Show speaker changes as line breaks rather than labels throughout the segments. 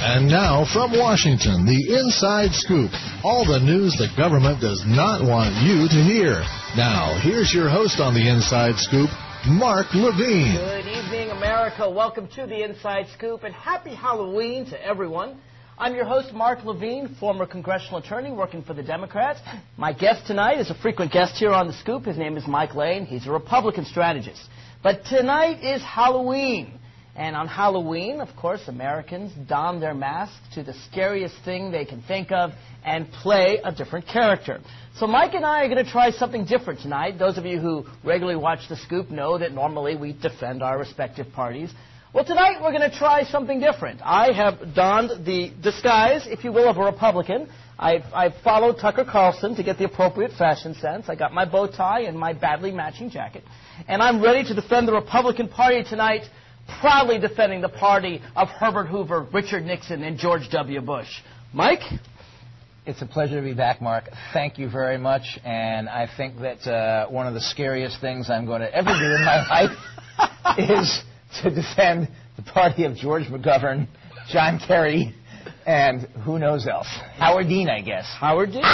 And now from Washington, the Inside Scoop. All the news the government does not want you to hear. Now, here's your host on the Inside Scoop, Mark Levine.
Good evening, America. Welcome to the Inside Scoop, and happy Halloween to everyone. I'm your host, Mark Levine, former congressional attorney working for the Democrats. My guest tonight is a frequent guest here on the Scoop. His name is Mike Lane. He's a Republican strategist. But tonight is Halloween. And on Halloween, of course, Americans don their masks to the scariest thing they can think of and play a different character. So Mike and I are going to try something different tonight. Those of you who regularly watch The Scoop know that normally we defend our respective parties. Well, tonight we're going to try something different. I have donned the disguise, if you will, of a Republican. I've followed Tucker Carlson to get the appropriate fashion sense. I got my bow tie and my badly matching jacket. And I'm ready to defend the Republican Party tonight, proudly defending the party of Herbert Hoover, Richard Nixon, and George W. Bush. Mike?
It's a pleasure to be back, Mark. Thank you very much. And I think that one of the scariest things I'm going to ever do in my life is to defend the party of George McGovern, John Kerry, and who knows else. Howard Dean, I guess.
Howard Dean?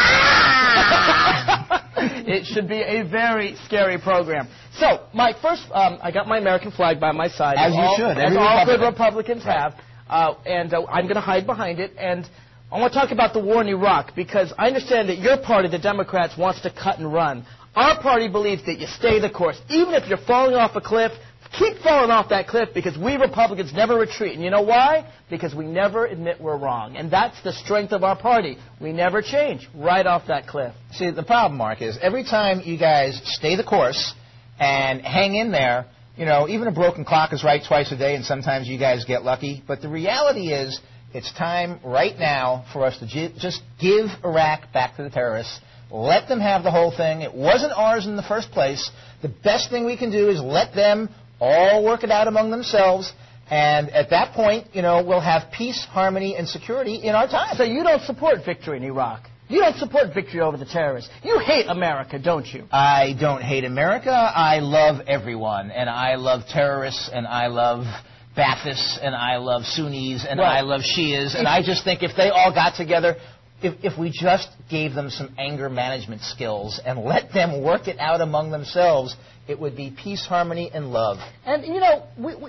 It should be a very scary program. So, Mike, first, I got my American flag by my side.
As you should.
As all good Republicans have. And I'm going to hide behind it. And I want to talk about the war in Iraq, because I understand that your party, the Democrats, wants to cut and run. Our party believes that you stay the course. Even if you're falling off a cliff, keep falling off that cliff, because we Republicans never retreat. And you know why? Because we never admit we're wrong. And that's the strength of our party. We never change right off that cliff.
See, the problem, Mark, is every time you guys stay the course and hang in there, you know, even a broken clock is right twice a day, and sometimes you guys get lucky. But the reality is it's time right now for us to just give Iraq back to the terrorists. Let them have the whole thing. It wasn't ours in the first place. The best thing we can do is let them all work it out among themselves, and at that point, you know, we'll have peace, harmony, and security in our time.
So you don't support victory in Iraq? You don't support victory over the terrorists? You hate America, don't you?
I don't hate America. I love everyone, and I love terrorists, and I love Baathists, and I love Sunnis, and I love Shias, and I just think if they all got together, if we just gave them some anger management skills and let them work it out among themselves, it would be peace, harmony, and love.
And, you know,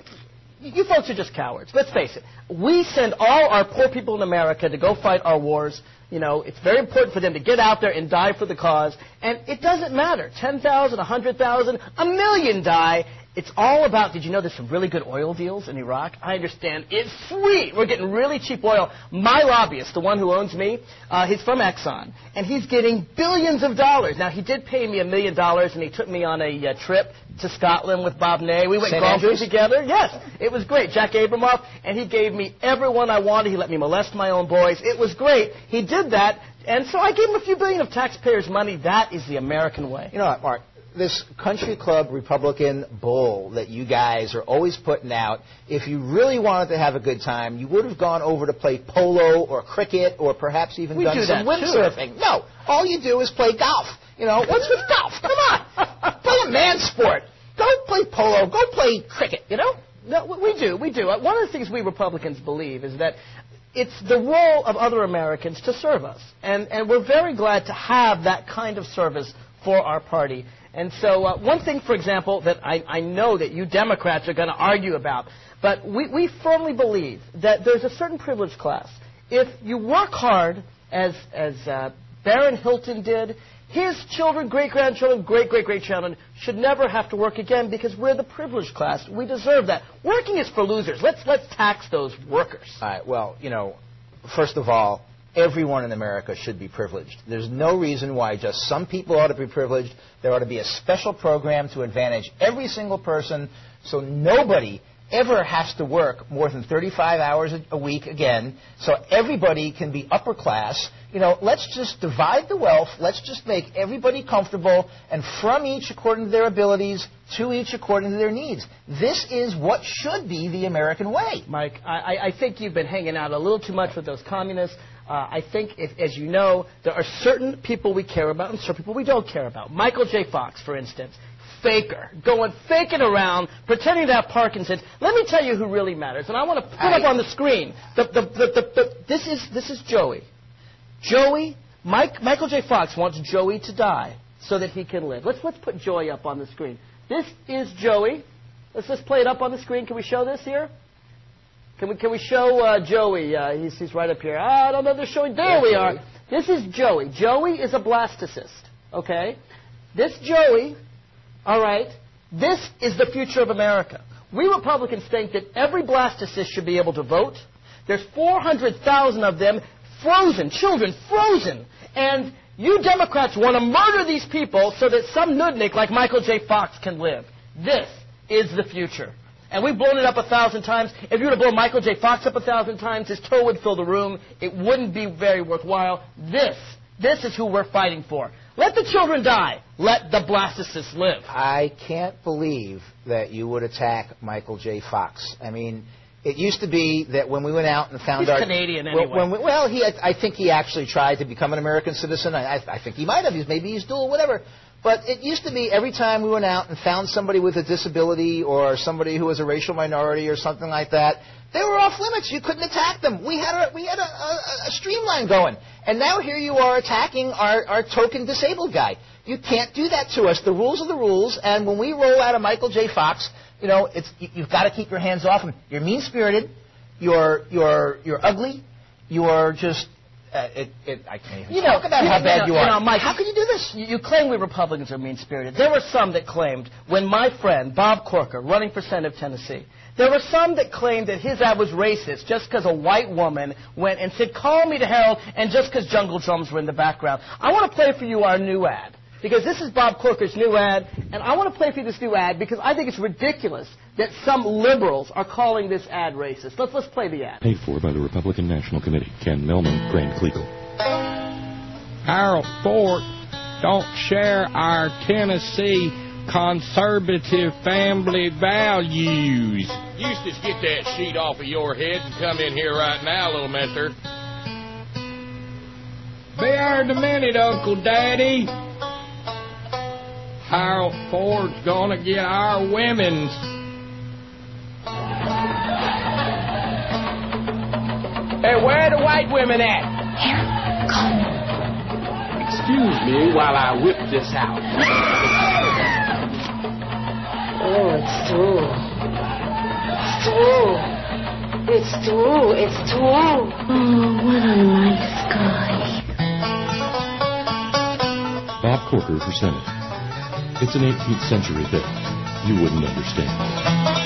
you folks are just cowards. Let's face it. We send all our poor people in America to go fight our wars. You know, it's very important for them to get out there and die for the cause. And it doesn't matter. 10,000, 100,000, a million die. It's all about, did you know there's some really good oil deals in Iraq? I understand. It's sweet. We're getting really cheap oil. My lobbyist, the one who owns me, he's from Exxon, and he's getting billions of dollars. Now, he did pay me $1 million, and he took me on a trip to Scotland with Bob Ney. We went golfing together. Yes, it was great. Jack Abramoff, and he gave me everyone I wanted. He let me molest my own boys. It was great. He did that, and so I gave him a few billion of taxpayers' money. That is the American way.
You know what, Mark? This country club Republican bull that you guys are always putting out, if you really wanted to have a good time, you would have gone over to play polo or cricket or perhaps even done some windsurfing. No, all you do is play golf. You know, what's with golf? Come on. Play a man's sport. Go play polo. Go play cricket, you know?
No, we do. One of the things we Republicans believe is that it's the role of other Americans to serve us. And we're very glad to have that kind of service for our party. And so one thing, for example, that I know that you Democrats are going to argue about, but we firmly believe that there's a certain privileged class. If you work hard, as Barron Hilton did, his children, great-grandchildren, great-great-great-children should never have to work again, because we're the privileged class. We deserve that. Working is for losers. Let's tax those workers.
All right. Well, you know, first of all, everyone in America should be privileged. There's no reason why just some people ought to be privileged. There ought to be a special program to advantage every single person, so nobody ever has to work more than 35 hours a week again, so everybody can be upper class. You know, let's just divide the wealth. Let's just make everybody comfortable, and from each according to their abilities, to each according to their needs. This is what should be the American way.
Mike, I think you've been hanging out a little too much with those communists. I think, as you know, there are certain people we care about and certain people we don't care about. Michael J. Fox, for instance, faking around, pretending to have Parkinson's. Let me tell you who really matters, and I want to put up on the screen. This is Joey. Michael J. Fox wants Joey to die so that he can live. Let's put Joey up on the screen. This is Joey. Let's play it up on the screen. Can we show this here? Can we show Joey? He's right up here. I don't know if they're showing. There we are. This is Joey. Joey is a blastocyst. Okay? This Joey, all right, this is the future of America. We Republicans think that every blastocyst should be able to vote. There's 400,000 of them frozen, children frozen. And you Democrats want to murder these people so that some nudnik like Michael J. Fox can live. This is the future. And we've blown it up 1,000 times. If you were to blow Michael J. Fox up 1,000 times, his toe would fill the room. It wouldn't be very worthwhile. This is who we're fighting for. Let the children die. Let the blastocysts live.
I can't believe that you would attack Michael J. Fox. I mean, it used to be that when we went out and found
He's Canadian anyway.
I think he actually tried to become an American citizen. I think he might have. Maybe he's dual, whatever. But it used to be every time we went out and found somebody with a disability or somebody who was a racial minority or something like that, they were off limits. You couldn't attack them. We had a streamline going. And now here you are attacking our token disabled guy. You can't do that to us. The rules are the rules. And when we roll out a Michael J. Fox, you know, you've got to keep your hands off him. You're mean-spirited. You're ugly. You're just... I can't even talk about how bad you are.
Mike,
how can you do this?
You claim we Republicans are mean-spirited. There were some that claimed, when my friend Bob Corker, running for Senate of Tennessee, there were some that claimed that his ad was racist just because a white woman went and said, "Call me to Harold," and just because jungle drums were in the background. I want to play for you our new ad, because this is Bob Corker's new ad, and I want to play for you this new ad because I think it's ridiculous that some liberals are calling this ad racist. Let's play the ad.
Paid for by the Republican National Committee. Ken Millman, Grand Kleagle.
Harold Ford don't share our Tennessee conservative family values.
Eustace, get that sheet off of your head and come in here right now, little mister.
Bear the minute, Uncle Daddy. Harold Ford's gonna get our women's. Hey, where are the white women at?
Here, come.
Excuse me while I whip this out.
Oh, it's true. It's true. It's true. Oh, what a nice guy.
Bob Corker for Senate. It's an 18th century thing. You wouldn't understand.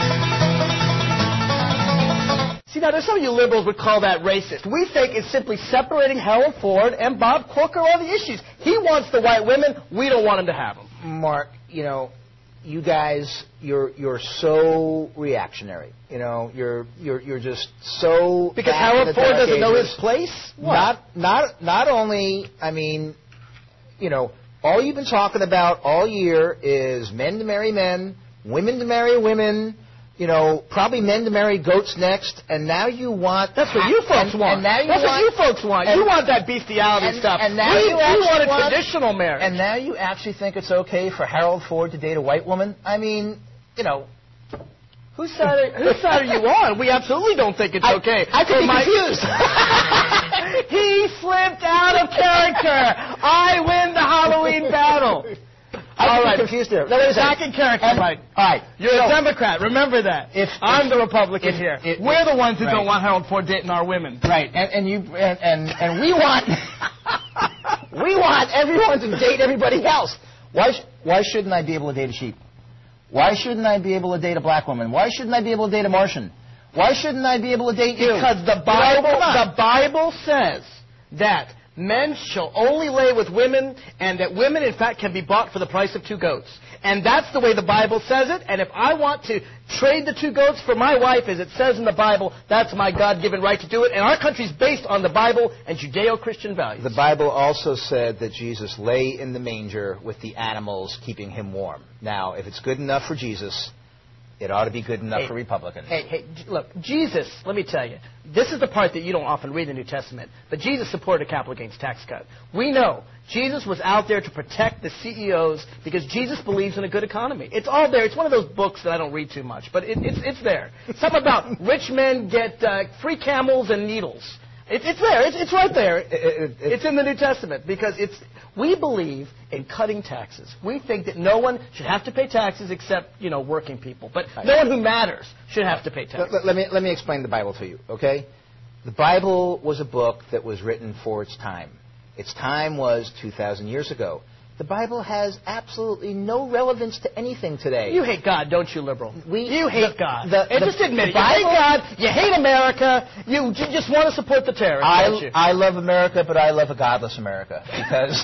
See, now, there's some of you liberals would call that racist. We think it's simply separating Harold Ford and Bob Corker on the issues. He wants the white women. We don't want him to have them.
Mark, you know, you guys, you're so reactionary. You know, you're just so...
Because Harold Ford doesn't know his place?
What? Not only, I mean, you know, all you've been talking about all year is men to marry men, women to marry women, you know, probably men to marry goats next, and now you want...
That's what you folks want. That's what you folks want. You want that bestiality stuff.
And now
you want a traditional marriage.
And now you actually think it's okay for Harold Ford to date a white woman? I mean, you know...
Whose side are you on? We absolutely don't think it's okay.
I could be confused.
He slipped out of character. I win the Halloween battle.
All right, confused there. No,
back in character, Mike.
All right,
you're a Democrat. Remember that. I'm the Republican here. We're the ones who don't want Harold Ford dating our women.
Right, and we want we want everyone to date everybody else. Why shouldn't I be able to date a sheep? Why shouldn't I be able to date a black woman? Why shouldn't I be able to date a Martian? Why shouldn't I be able to date you?
Because the Bible says that men shall only lay with women, and that women, in fact, can be bought for the price of 2 goats. And that's the way the Bible says it. And if I want to trade the 2 goats for my wife, as it says in the Bible, that's my God-given right to do it. And our country's based on the Bible and Judeo-Christian values.
The Bible also said that Jesus lay in the manger with the animals, keeping him warm. Now, if it's good enough for Jesus, it ought to be good enough for Republicans.
Look, Jesus, let me tell you, this is the part that you don't often read in the New Testament, but Jesus supported a capital gains tax cut. We know Jesus was out there to protect the CEOs because Jesus believes in a good economy. It's all there. It's one of those books that I don't read too much, but it's there. Something about rich men get free camels and needles. It's there. It's right there. It's in the New Testament because we believe in cutting taxes. We think that no one should have to pay taxes except, working people. But no one who matters should have to pay taxes.
Let me explain the Bible to you, okay? The Bible was a book that was written for its time. Its time was 2,000 years ago. The Bible has absolutely no relevance to anything today.
You hate God, don't you, liberal? You hate God. Just admit it.
You
hate God, you hate America, you just want to support the terrorists, don't you?
I love America, but I love a godless America. Because...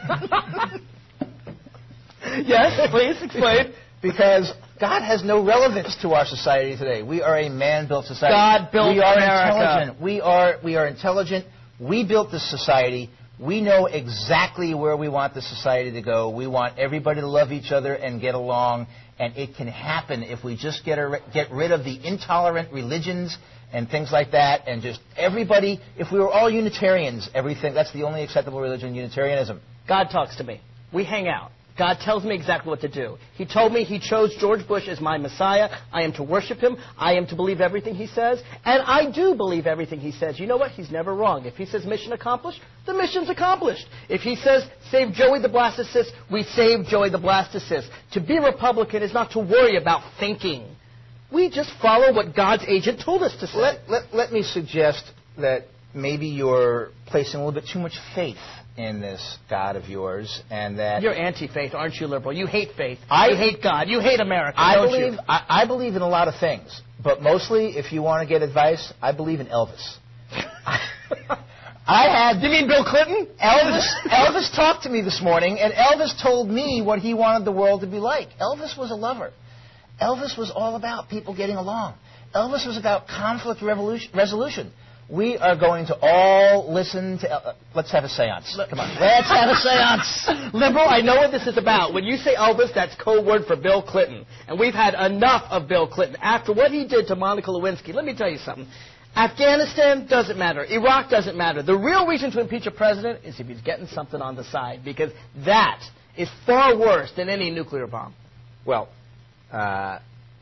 Yes, please, explain.
Because God has no relevance to our society today. We are a man-built society.
God built America.
Intelligent. We are intelligent. We built this society. We know exactly where we want the society to go. We want everybody to love each other and get along, and it can happen if we just get rid of the intolerant religions and things like that, and just everybody, if we were all Unitarians, that's the only acceptable religion, Unitarianism.
God talks to me. We hang out. God tells me exactly what to do. He told me He chose George Bush as my Messiah. I am to worship Him. I am to believe everything He says. And I do believe everything He says. You know what? He's never wrong. If He says mission accomplished, the mission's accomplished. If He says save Joey the Blastocyst, we save Joey the Blastocyst. To be Republican is not to worry about thinking. We just follow what God's agent told us to say.
Let me suggest that maybe you're placing a little bit too much faith in this God of yours, and that...
You're anti-faith, aren't you, liberal? You hate faith. You hate God. You hate America, don't you?
I believe in a lot of things, but mostly, if you want to get advice, I believe in Elvis.
You mean Bill Clinton?
Elvis talked to me this morning, and Elvis told me what he wanted the world to be like. Elvis was a lover. Elvis was all about people getting along. Elvis was about conflict resolution. We are going to all listen to... let's have a seance. Come on. Let's have a seance.
Liberal, I know what this is about. When you say Elvis, that's code word for Bill Clinton. And we've had enough of Bill Clinton. After what he did to Monica Lewinsky, let me tell you something. Afghanistan doesn't matter. Iraq doesn't matter. The real reason to impeach a president is if he's getting something on the side, because that is far worse than any nuclear bomb.
Well, I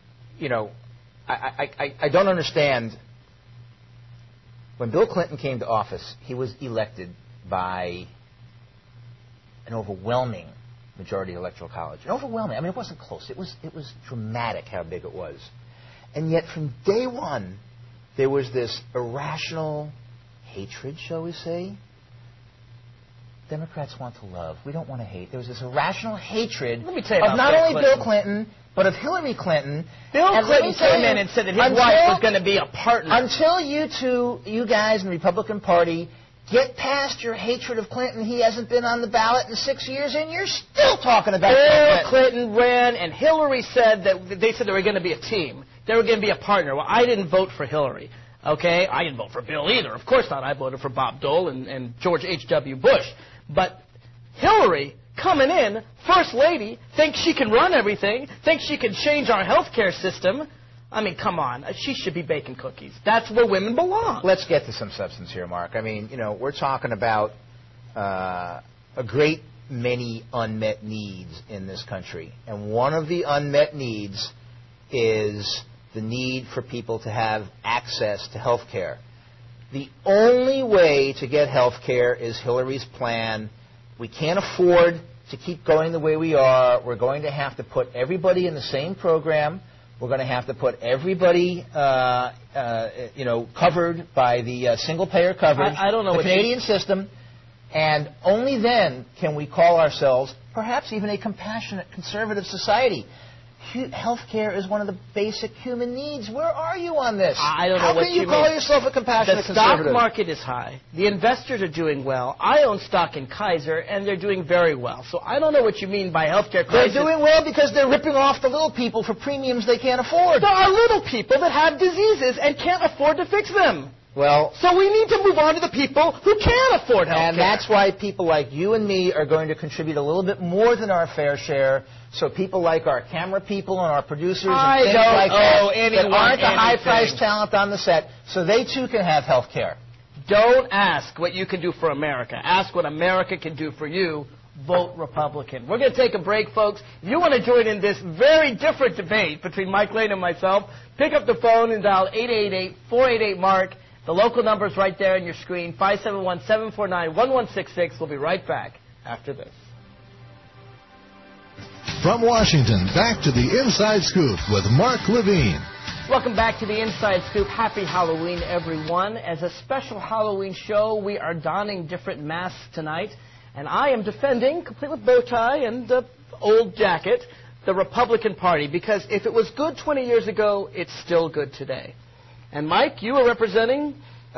don't understand... When Bill Clinton came to office, he was elected by an overwhelming majority of the Electoral College. An overwhelming. I mean, it wasn't close. It was dramatic how big it was. And yet, from day one, there was this irrational hatred, shall we say. Democrats want to love. We don't want to hate. There was this irrational hatred
of
not only Bill Clinton, but of Hillary Clinton.
Bill Clinton came in and said that his wife was going to be a partner.
Until you guys in the Republican Party, get past your hatred of Clinton. He hasn't been on the ballot in 6 years, and you're still talking about
Bill Clinton ran, and Hillary said that they said they were going to be a team. They were going to be a partner. Well, I didn't vote for Hillary. Okay? I didn't vote for Bill either. Of course not. I voted for Bob Dole and George H.W. Bush. But Hillary, coming in, First Lady, thinks she can run everything, thinks she can change our health care system. I mean, come on. She should be baking cookies. That's where women belong.
Let's get to some substance here, Mark. I mean, we're talking about a great many unmet needs in this country. And one of the unmet needs is the need for people to have access to health care. The only way to get health care is Hillary's plan. We can't afford to keep going the way we are. We're going to have to put everybody in the same program. We're going to have to put everybody, covered by the single-payer coverage, the Canadian system, and only then can we call ourselves perhaps even a compassionate conservative society. Health care is one of the basic human needs. Where are you on this?
I don't know what you mean.
How can you call yourself a compassionate conservative?
The stock market is high. The investors are doing well. I own stock in Kaiser, and they're doing very well. So I don't know what you mean by health care crisis.
They're doing well because they're ripping off the little people for premiums they can't afford.
There are little people that have diseases and can't afford to fix them.
Well,
so we need to move on to the people who can afford health care.
And that's why people like you and me are going to contribute a little bit more than our fair share. So people like our camera people and our producers and things like that aren't the high-priced talent on the set, so they too can have health care.
Don't ask what you can do for America. Ask what America can do for you. Vote Republican. We're going to take a break, folks. If you want to join in this very different debate between Mike Lane and myself, pick up the phone and dial 888-488-MARK. The local number is right there on your screen, 571-749-1166. We'll be right back after this.
From Washington, back to the Inside Scoop with Mark Levine.
Welcome back to the Inside Scoop. Happy Halloween, everyone. As a special Halloween show, we are donning different masks tonight. And I am defending, complete with bow tie and old jacket, the Republican Party. Because if it was good 20 years ago, it's still good today. And, Mike, you are representing?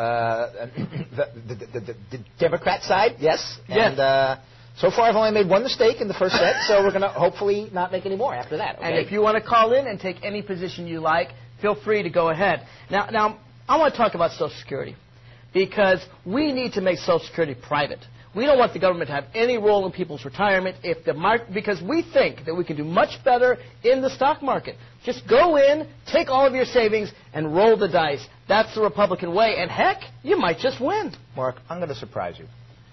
The Democrat side, yes.
Yes.
And so far I've only made one mistake in the first set, so we're going to hopefully not make any more after that. Okay?
And if you want to call in and take any position you like, feel free to go ahead. Now, I want to talk about Social Security. Because we need to make Social Security private. We don't want the government to have any role in people's retirement because we think that we can do much better in the stock market. Just go in, take all of your savings, and roll the dice. That's the Republican way. And heck, you might just win.
Mark, I'm going to surprise you.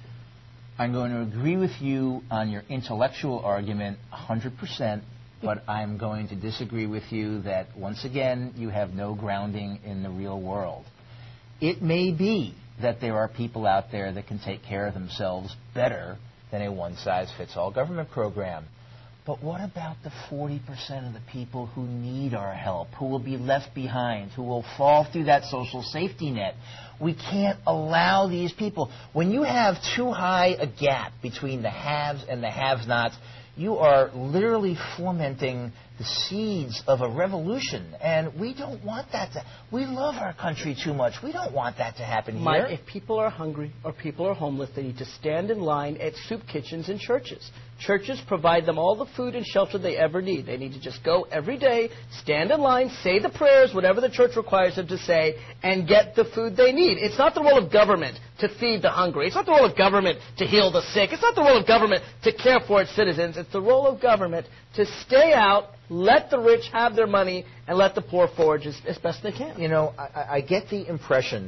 I'm going to agree with you on your intellectual argument 100%, but I'm going to disagree with you that, once again, you have no grounding in the real world. It may be that there are people out there that can take care of themselves better than a one-size-fits-all government program. But what about the 40% of the people who need our help, who will be left behind, who will fall through that social safety net? We can't allow these people. When you have too high a gap between the haves and the have-nots, you are literally fomenting the seeds of a revolution, and we don't want that to. We love our country too much. We don't want that to happen
Mike,
here.
if people are hungry or people are homeless, they need to stand in line at soup kitchens and churches. Churches provide them all the food and shelter they ever need. They need to just go every day, stand in line, say the prayers, whatever the church requires them to say, and get the food they need. It's not the role of government to feed the hungry. It's not the role of government to heal the sick. It's not the role of government to care for its citizens. It's the role of government to stay out, let the rich have their money, and let the poor forage as best they can.
You know, I get the impression,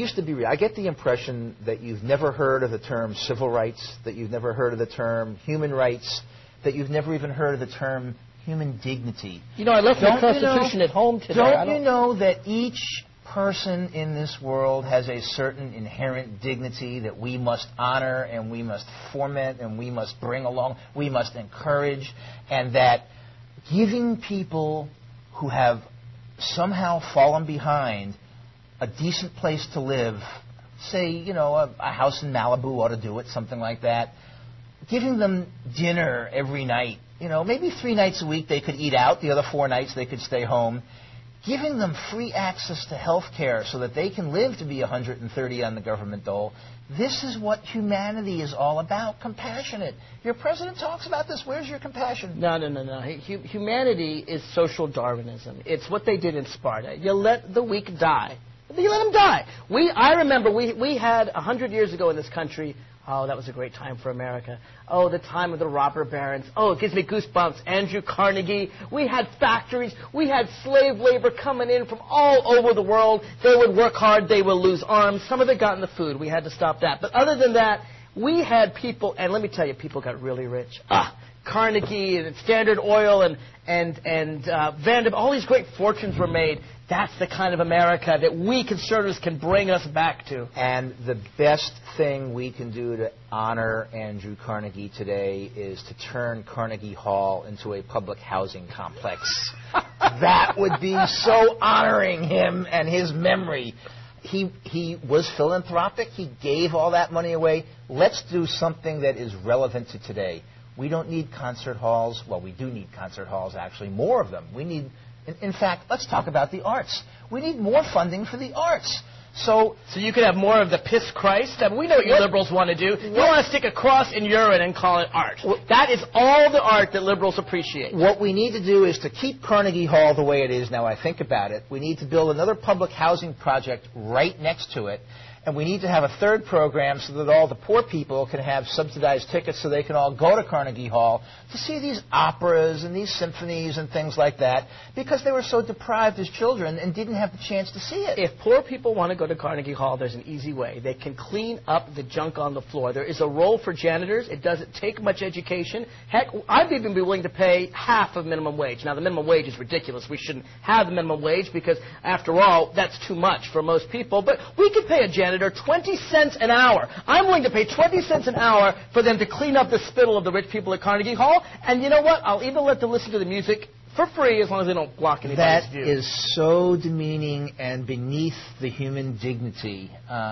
I get the impression that you've never heard of the term civil rights, that you've never heard of the term human rights, that you've never even heard of the term human dignity.
You know, I left the Constitution at home today.
Don't you know that each person in this world has a certain inherent dignity that we must honor and we must foment and we must bring along, we must encourage, and that giving people who have somehow fallen behind a decent place to live, say, you know, a house in Malibu ought to do it, something like that, giving them dinner every night, you know, maybe 3 nights a week they could eat out, the other 4 nights they could stay home, giving them free access to health care so that they can live to be 130 on the government dole. This is what humanity is all about, compassionate. Your president talks about this. Where's your compassion?
No. Humanity is social Darwinism. It's what they did in Sparta. You let the weak die. You let them die. I remember we had 100 years ago in this country. Oh, that was a great time for America. Oh, the time of the robber barons. Oh, it gives me goosebumps. Andrew Carnegie. We had factories. We had slave labor coming in from all over the world. They would work hard. They would lose arms. Some of it got in the food. We had to stop that. But other than that, we had people, and let me tell you, people got really rich. Carnegie and Standard Oil and Vanderbilt, all these great fortunes were made. That's the kind of America that we conservatives can bring us back to.
And the best thing we can do to honor Andrew Carnegie today is to turn Carnegie Hall into a public housing complex. That would be so honoring him and his memory. He was philanthropic. He gave all that money away. Let's do something that is relevant to today. We don't need concert halls. Well, we do need concert halls, actually, more of them. We need, in fact, let's talk about the arts. We need more funding for the arts. So
you could have more of the piss Christ. I mean, we know what you liberals want to do. You want to stick a cross in urine and call it art. That is all the art that liberals appreciate.
What we need to do is to keep Carnegie Hall the way it is now. I think about it. We need to build another public housing project right next to it. And we need to have a third program so that all the poor people can have subsidized tickets so they can all go to Carnegie Hall to see these operas and these symphonies and things like that because they were so deprived as children and didn't have the chance to see it.
If poor people want to go to Carnegie Hall, there's an easy way. They can clean up the junk on the floor. There is a role for janitors. It doesn't take much education. Heck, I'd even be willing to pay half of minimum wage. Now, the minimum wage is ridiculous. We shouldn't have the minimum wage because, after all, that's too much for most people. But we could pay a janitor 20 cents an hour. I'm willing to pay 20 cents an hour for them to clean up the spittle of the rich people at Carnegie Hall. And you know what? I'll even let them listen to the music for free as long as they don't block anybody's view.
That is so demeaning and beneath the human dignity.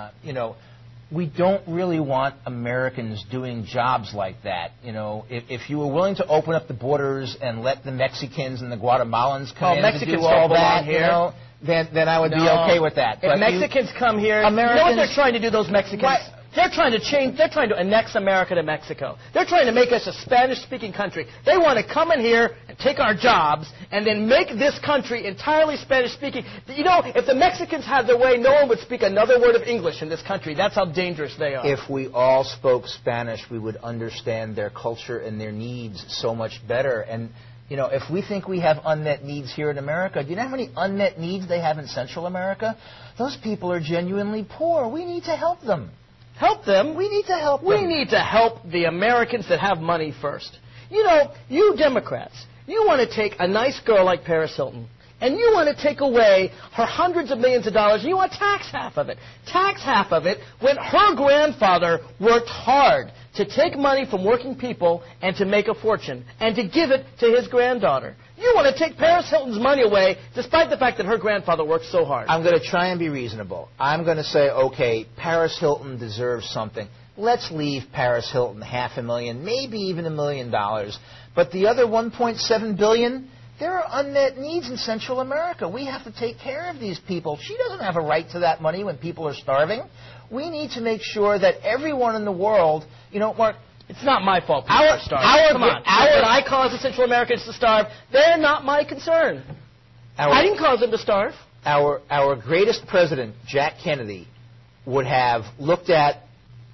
We don't really want Americans doing jobs like that. If you were willing to open up the borders and let the Mexicans and the Guatemalans come in to do all that,
here.
Then I would be okay with that.
If Mexicans come here, you know what they're trying to do, those Mexicans?
Right.
They're trying to annex America to Mexico. They're trying to make us a Spanish-speaking country. They want to come in here and take our jobs and then make this country entirely Spanish-speaking. If the Mexicans had their way, no one would speak another word of English in this country. That's how dangerous they are.
If we all spoke Spanish, we would understand their culture and their needs so much better. And if we think we have unmet needs here in America, do you know how many unmet needs they have in Central America? Those people are genuinely poor. We need to help them.
Help them?
We need to help them.
We need to help the Americans that have money first. You Democrats, you want to take a nice girl like Paris Hilton, and you want to take away her hundreds of millions of dollars, and you want to tax half of it. Tax half of it when her grandfather worked hard to take money from working people and to make a fortune, and to give it to his granddaughter. You want to take Paris Hilton's money away, despite the fact that her grandfather worked so hard.
I'm going to try and be reasonable. I'm going to say, okay, Paris Hilton deserves something. Let's leave Paris Hilton $500,000, maybe even $1 million. But the other $1.7 billion, there are unmet needs in Central America. We have to take care of these people. She doesn't have a right to that money when people are starving. We need to make sure that everyone in the world, Mark,
it's not my fault people are starving. Come on. Did I cause the Central Americans to starve? They're not my concern. I didn't cause them to starve.
Our greatest president, Jack Kennedy, would have looked at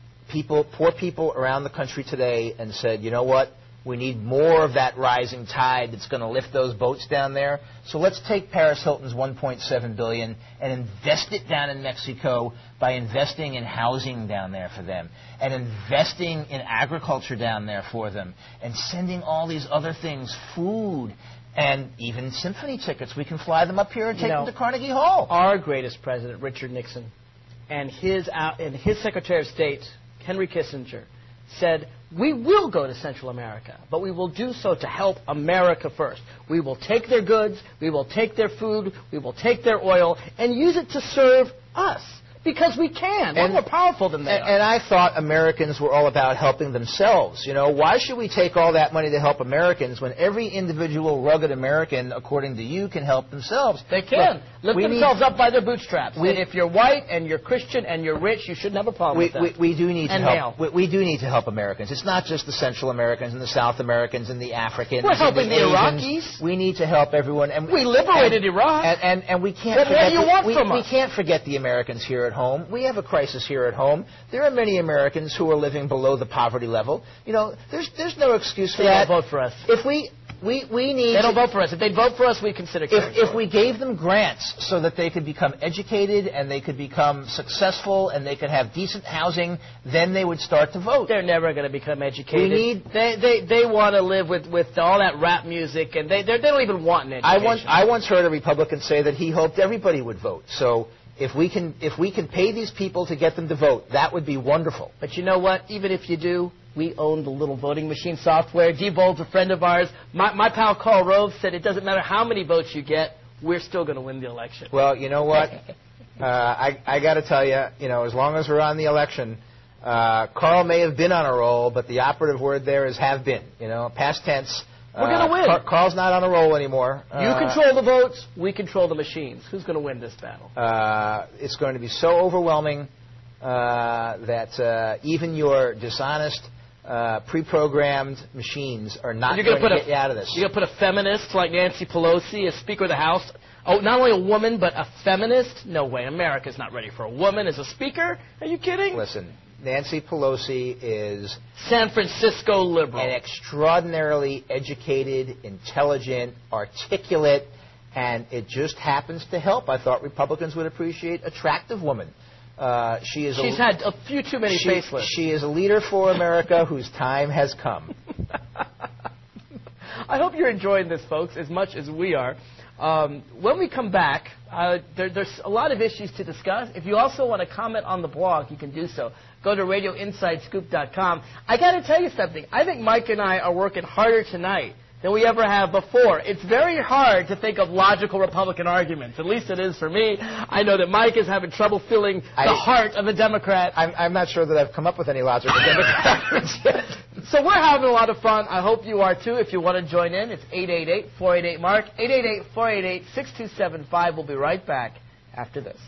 poor people around the country today and said, you know what? We need more of that rising tide that's going to lift those boats down there. So let's take Paris Hilton's $1.7 billion and invest it down in Mexico by investing in housing down there for them and investing in agriculture down there for them and sending all these other things, food, and even symphony tickets. We can fly them up here and take them to Carnegie Hall.
Our greatest president, Richard Nixon, and his Secretary of State, Henry Kissinger, said, we will go to Central America, but we will do so to help America first. We will take their goods, we will take their food, we will take their oil, and use it to serve us. Because we can. We're more powerful than they are.
And I thought Americans were all about helping themselves. Why should we take all that money to help Americans when every individual rugged American, according to you, can help themselves?
They can. Lift themselves up by their bootstraps. And if you're white and you're Christian and you're rich, you shouldn't have a problem with that.
We do need to help. We do need to help Americans. It's not just the Central Americans and the South Americans and the Africans.
We're helping
the
Iraqis.
We need to help everyone. And
we liberated Iraq.
And we can't
forget. What do you want from us?
We can't forget the Americans here at home. We have a crisis here at home. There are many Americans who are living below the poverty level. There's no excuse for that.
They don't vote for us.
If we need.
They don't vote for us. If they vote for us, we consider.
If we gave them grants so that they could become educated and they could become successful and they could have decent housing, then they would start to vote.
They're never going to become educated. They want to live with all that rap music, and they don't even want an education.
I once heard a Republican say that he hoped everybody would vote. So if we can pay these people to get them to vote, that would be wonderful.
But you know what? Even if you do, we own the little voting machine software. Diebold's a friend of ours. My pal Karl Rove said it doesn't matter how many votes you get, we're still going to win the election.
Well, you know what? I got to tell you, as long as we're on the election, Karl may have been on a roll, but the operative word there is have been. Past tense.
We're going to win.
Carl's not on a roll anymore.
You control the votes. We control the machines. Who's going to win this battle?
It's going to be so overwhelming that even your dishonest, pre-programmed machines are not going to get you out of this.
You're going to put a feminist like Nancy Pelosi as Speaker of the House. Oh, not only a woman, but a feminist? No way. America's not ready for a woman as a speaker. Are you kidding?
Listen, Nancy Pelosi is
San Francisco liberal.
An extraordinarily educated, intelligent, articulate, and it just happens to help. I thought Republicans would appreciate attractive women. She's
had a few too many facelifts.
She is a leader for America whose time has come.
I hope you're enjoying this, folks, as much as we are. When we come back, there's a lot of issues to discuss. If you also want to comment on the blog, you can do so. Go to radioinsidescoop.com. I got to tell you something. I think Mike and I are working harder tonight than we ever have before. It's very hard to think of logical Republican arguments. At least it is for me. I know that Mike is having trouble feeling the heart of a Democrat.
I'm not sure that I've come up with any logical Democrat arguments yet.
So we're having a lot of fun. I hope you are, too. If you want to join in, it's 888-488-MARK, 888-488-6275. We'll be right back after this.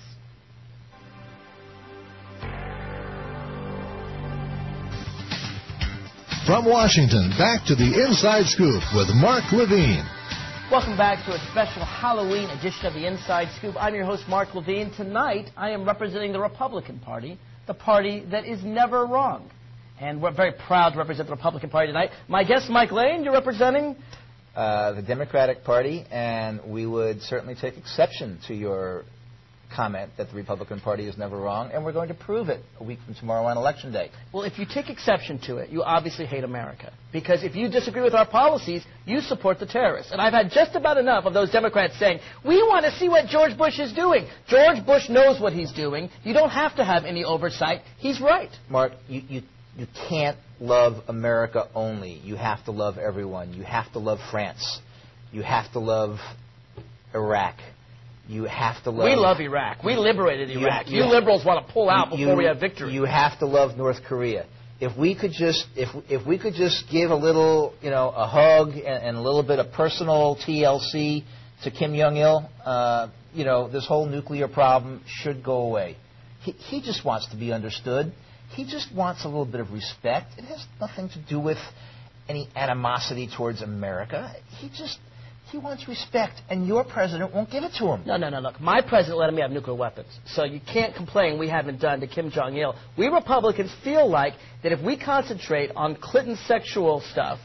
From Washington, back to the Inside Scoop with Mark Levine.
Welcome back to a special Halloween edition of the Inside Scoop. I'm your host, Mark Levine. Tonight, I am representing the Republican Party, the party that is never wrong. And we're very proud to represent the Republican Party tonight. My guest, Mike Lane, you're representing?
The Democratic Party, and we would certainly take exception to your comment that the Republican Party is never wrong, and we're going to prove it a week from tomorrow on Election Day.
Well, if you take exception to it, you obviously hate America. Because if you disagree with our policies, you support the terrorists. And I've had just about enough of those Democrats saying, we want to see what George Bush is doing. George Bush knows what he's doing. You don't have to have any oversight. He's right.
Mark, you can't love America only. You have to love everyone. You have to love France. You have to love Iraq. You have to love...
We love Iraq. We liberated Iraq. You liberals want to pull out before we have victory.
You have to love North Korea. If we could just give a little, a hug and a little bit of personal TLC to Kim Jong-il, this whole nuclear problem should go away. He just wants to be understood. He just wants a little bit of respect. It has nothing to do with any animosity towards America. He wants respect, and your president won't give it to him.
No. Look, my president let him have nuclear weapons. So you can't complain we haven't done to Kim Jong-il. We Republicans feel like that if we concentrate on Clinton's sexual stuff,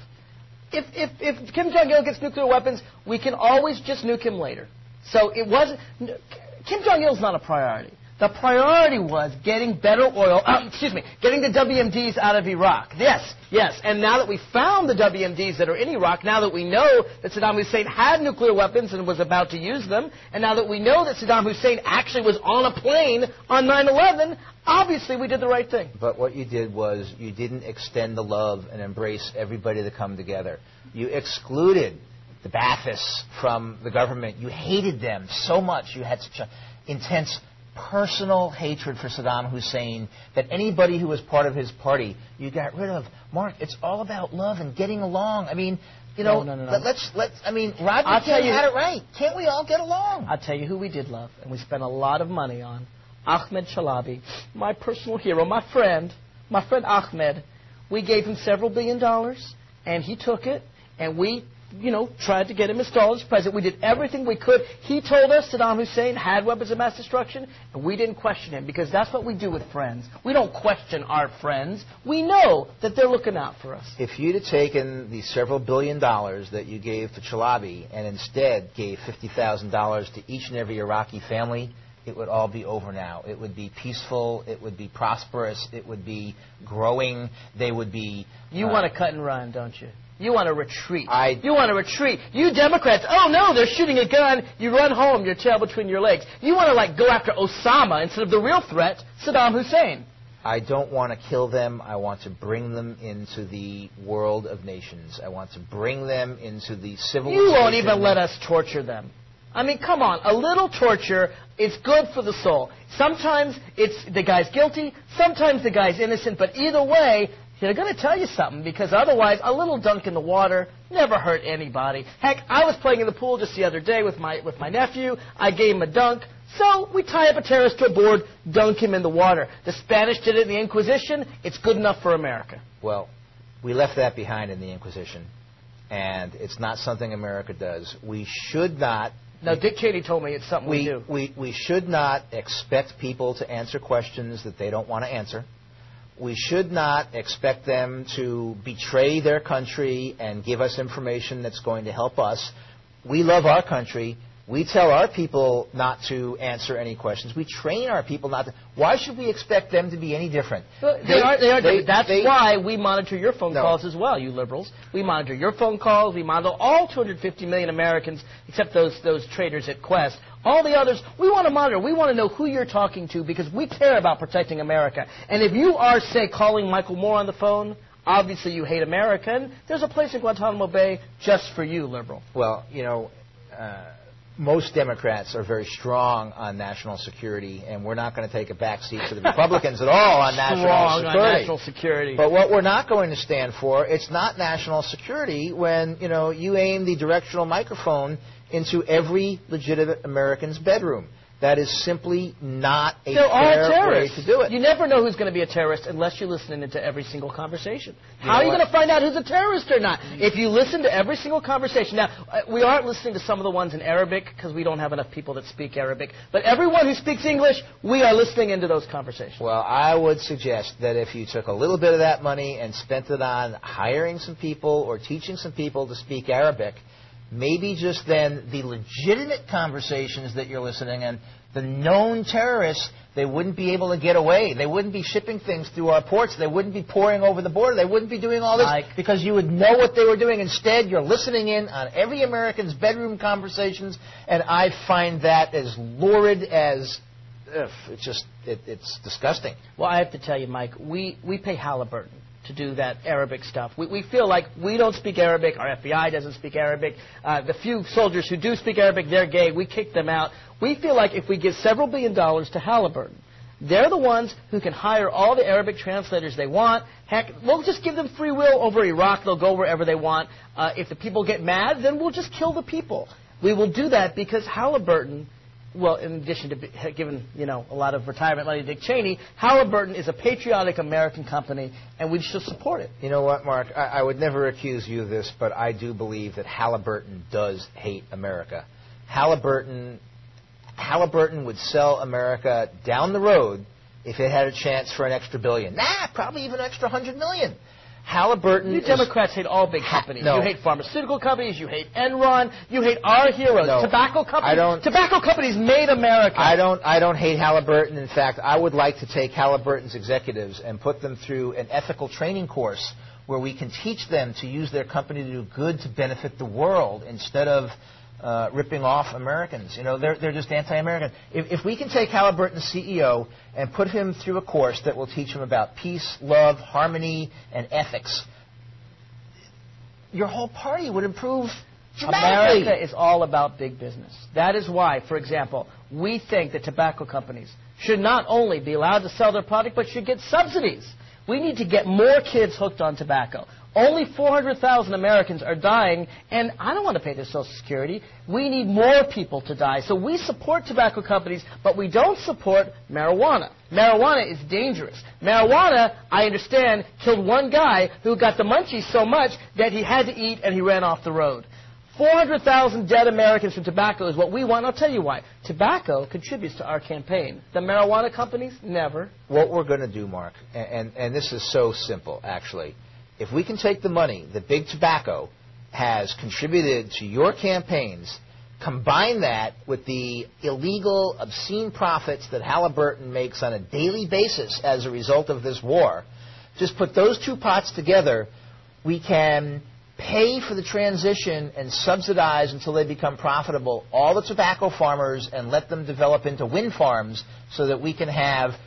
if Kim Jong-il gets nuclear weapons, we can always just nuke him later. So it wasn't... Kim Jong-il's not a priority. The priority was getting better oil, getting the WMDs out of Iraq. Yes. And now that we found the WMDs that are in Iraq, now that we know that Saddam Hussein had nuclear weapons and was about to use them, and now that we know that Saddam Hussein actually was on a plane on 9/11, obviously we did the right thing.
But what you did was you didn't extend the love and embrace everybody to come together. You excluded the Baathists from the government. You hated them so much. You had such an intense personal hatred for Saddam Hussein that anybody who was part of his party, you got rid of. Mark, it's all about love and getting along. I mean,
No.
Roger King had it right. Can't we all get along?
I'll tell you who we did love, and we spent a lot of money on. Ahmed Chalabi, my personal hero, my friend Ahmed. We gave him several $1 billion, and he took it, and we tried to get him installed as president. We did everything we could. He told us Saddam Hussein had weapons of mass destruction, and we didn't question him, because that's what we do with friends. We don't question our friends. We know that they're looking out for us.
If you'd have taken the several $1 billion that you gave to Chalabi and instead gave $50,000 to each and every Iraqi family, it would all be over now. It would be peaceful. It would be prosperous. It would be growing. They would be...
You want to cut and run, don't you? You want to retreat. You want to retreat. You Democrats, oh no, they're shooting a gun. You run home, your tail between your legs. You want to go after Osama instead of the real threat, Saddam Hussein.
I don't want to kill them. I want to bring them into the world of nations. I want to bring them into the civilization.
You won't even let us torture them. I mean, come on. A little torture is good for the soul. Sometimes it's the guy's guilty. Sometimes the guy's innocent. But either way, They're going to tell you something, because otherwise a little dunk in the water never hurt anybody. Heck, I was playing in the pool just the other day with my nephew. I gave him a dunk. So we tie up a terrorist to a board, dunk him in the water. The Spanish did it in the Inquisition. It's good enough for America.
Well, we left that behind in the Inquisition, and it's not something America does. We should not...
No, Dick Cheney told me it's something we do.
We should not expect people to answer questions that they don't want to answer. We should not expect them to betray their country and give us information that's going to help us. We love our country. We tell our people not to answer any questions. We train our people not to. Why should we expect them to be any different?
Well, they are different. That's why we monitor your phone calls as well, you liberals. We monitor your phone calls. We monitor all 250 million Americans, except those traitors at Quest. All the others, we want to monitor. We want to know who you're talking to, because we care about protecting America. And if you are, say, calling Michael Moore on the phone, obviously you hate America, and there's a place in Guantanamo Bay just for you, liberal.
Well, most Democrats are very strong on national security, and we're not going to take a back seat to the Republicans at all on national security. But what we're not going to stand for, it's not national security when, you aim the directional microphone into every legitimate American's bedroom. That is simply not a fair way to do it.
You never know who's going to be a terrorist unless you listen into every single conversation. How are you going to find out who's a terrorist or not? If you listen to every single conversation. Now, we aren't listening to some of the ones in Arabic because we don't have enough people that speak Arabic. But everyone who speaks English, we are listening into those conversations.
Well, I would suggest that if you took a little bit of that money and spent it on hiring some people or teaching some people to speak Arabic, maybe just then the legitimate conversations that you're listening in, the known terrorists, they wouldn't be able to get away. They wouldn't be shipping things through our ports. They wouldn't be pouring over the border. They wouldn't be doing all this because you would know what they were doing. Instead, you're listening in on every American's bedroom conversations, and I find that as lurid as... It's disgusting.
Well, I have to tell you, Mike, we pay Halliburton to do that Arabic stuff. We feel like we don't speak Arabic, our FBI doesn't speak Arabic, the few soldiers who do speak Arabic, they're gay, we kick them out. We feel like if we give several $1 billion to Halliburton, they're the ones who can hire all the Arabic translators they want. Heck, we'll just give them free will over Iraq, they'll go wherever they want. If the people get mad, then we'll just kill the people. We will do that because Halliburton... Well, in addition to giving, a lot of retirement money to Dick Cheney, Halliburton is a patriotic American company, and we should support it.
You know what, Mark? I would never accuse you of this, but I do believe that Halliburton does hate America. Halliburton would sell America down the road if it had a chance for an extra $1 billion. Probably even an extra $100 million. Halliburton.
You Democrats hate all big companies.
No.
You hate pharmaceutical companies. You hate Enron. You hate our heroes.
No.
Tobacco companies. Tobacco companies made America.
I don't hate Halliburton. In fact, I would like to take Halliburton's executives and put them through an ethical training course where we can teach them to use their company to do good to benefit the world instead of ripping off Americans. They're just anti-American. If we can take Halliburton's CEO and put him through a course that will teach him about peace, love, harmony, and ethics, your whole party would improve dramatically.
America is all about big business. That is why, for example, we think that tobacco companies should not only be allowed to sell their product, but should get subsidies. We need to get more kids hooked on tobacco. Only 400,000 Americans are dying, and I don't want to pay their Social Security. We need more people to die. So we support tobacco companies, but we don't support marijuana. Marijuana is dangerous. Marijuana, I understand, killed one guy who got the munchies so much that he had to eat and he ran off the road. 400,000 dead Americans from tobacco is what we want. I'll tell you why. Tobacco contributes to our campaign. The marijuana companies, never.
What we're going to do, Mark, and this is so simple, actually. If we can take the money that Big Tobacco has contributed to your campaigns, combine that with the illegal, obscene profits that Halliburton makes on a daily basis as a result of this war, just put those two pots together, we can pay for the transition and subsidize until they become profitable all the tobacco farmers and let them develop into wind farms so that we can have